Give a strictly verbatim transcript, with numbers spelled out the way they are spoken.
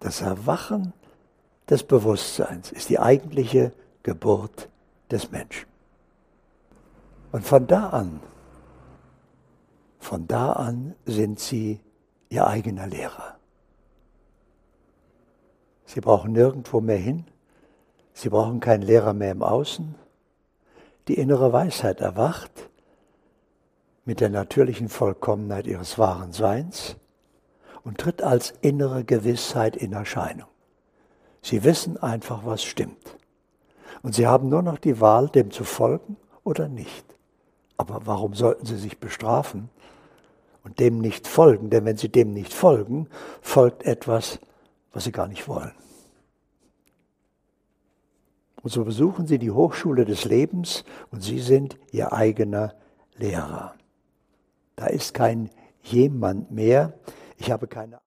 Das Erwachen des Bewusstseins ist die eigentliche Geburt des Menschen. Und von da an, von da an sind sie ihr eigener Lehrer. Sie brauchen nirgendwo mehr hin. Sie brauchen keinen Lehrer mehr im Außen. Die innere Weisheit erwacht mit der natürlichen Vollkommenheit ihres wahren Seins und tritt als innere Gewissheit in Erscheinung. Sie wissen einfach, was stimmt. Und sie haben nur noch die Wahl, dem zu folgen oder nicht. Aber warum sollten sie sich bestrafen und dem nicht folgen? Denn wenn sie dem nicht folgen, folgt etwas, was sie gar nicht wollen. Und so besuchen sie die Hochschule des Lebens und sie sind ihr eigener Lehrer. Da ist kein jemand mehr. Ich habe keine